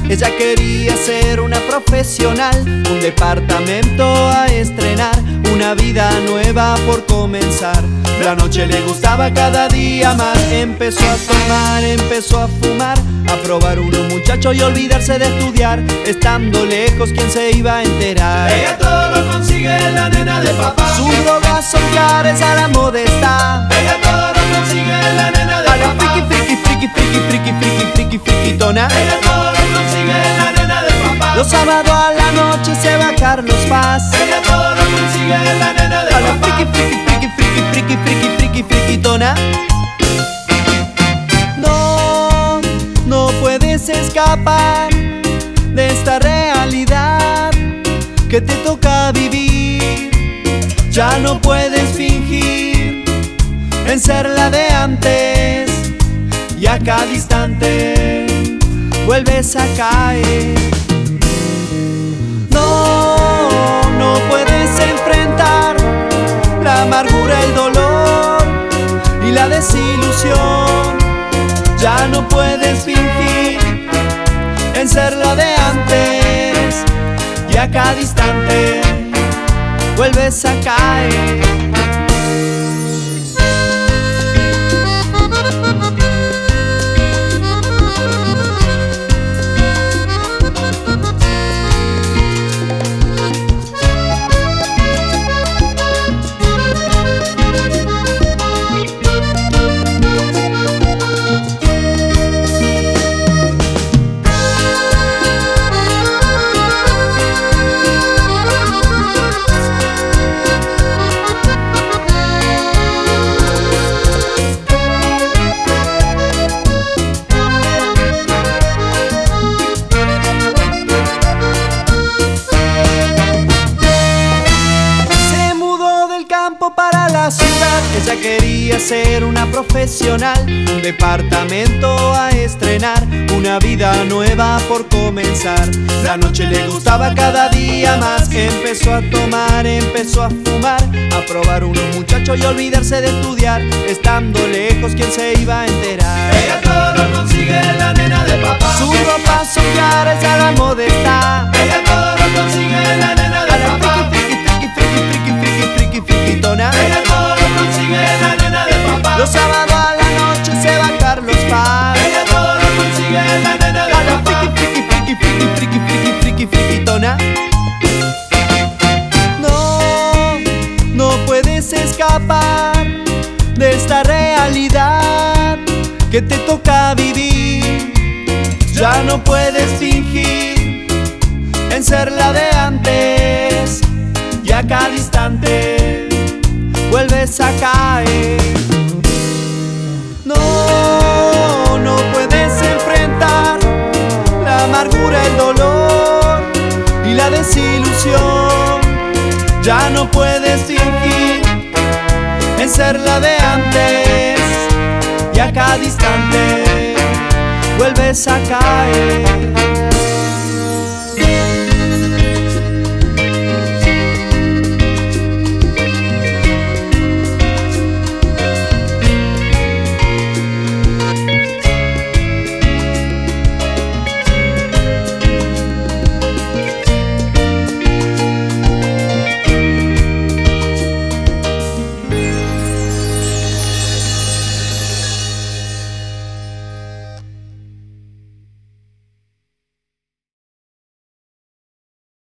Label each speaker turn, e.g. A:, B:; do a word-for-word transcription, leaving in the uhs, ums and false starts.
A: Ella quería ser una profesional, un departamento a estrenar, una vida nueva por comenzar. La noche le gustaba cada día más. Empezó a tomar, empezó a fumar, a probar unos muchachos y olvidarse de estudiar. Estando lejos, ¿quién se iba a enterar?
B: Ella todo lo consigue, la nena de papá.
A: Sus drogas son caras, a la moda está.
B: Ella todo lo consigue, la nena de
A: A la
B: papá.
A: friki, friki, friki, friki, friki, friki, friki, frikitona.
B: Ella todo lo consigue, la nena de papá.
A: Los sábados a la noche se va Carlos Paz.
B: Ella todo lo consigue, la nena de
A: A la
B: papá.
A: friki, friki, friki, friki, friki, friki, friki, frikitona. No, no puedes escapar de esta realidad que te toca vivir. Ya no puedes fingir en ser la de antes, y a cada instante vuelves a caer. No, no puedes enfrentar la amargura, el dolor y la desilusión. Ya no puedes fingir en ser la de antes, y a cada instante vuelves a caer. Para la ciudad, ella quería ser una profesional, un departamento a estrenar, una vida nueva por comenzar. La noche le gustaba cada día más. Empezó a tomar, empezó a fumar, a probar unos muchachos y olvidarse de estudiar. Estando lejos, ¿quién se iba a enterar?
B: Ella todo lo consigue, la nena de papá.
A: Sus ropas son caras, a la moda está.
B: Ella todo lo consigue, la nena de papá.
A: Ella
B: todo lo consigue, la nena de papá.
A: Los sábados a la noche se va Carlos Paz.
B: Ella todo lo consigue, la nena de
A: A la
B: papá.
A: friki, friki, friki, friki, friki, friki, frikitona. No, no puedes escapar de esta realidad que te toca vivir. Ya no puedes fingir en ser la de antes, y a cada instante vuelves a caer. No, no puedes enfrentar la amargura, el dolor y la desilusión. Ya no puedes fingir en ser la de antes, y a cada instante vuelves a caer.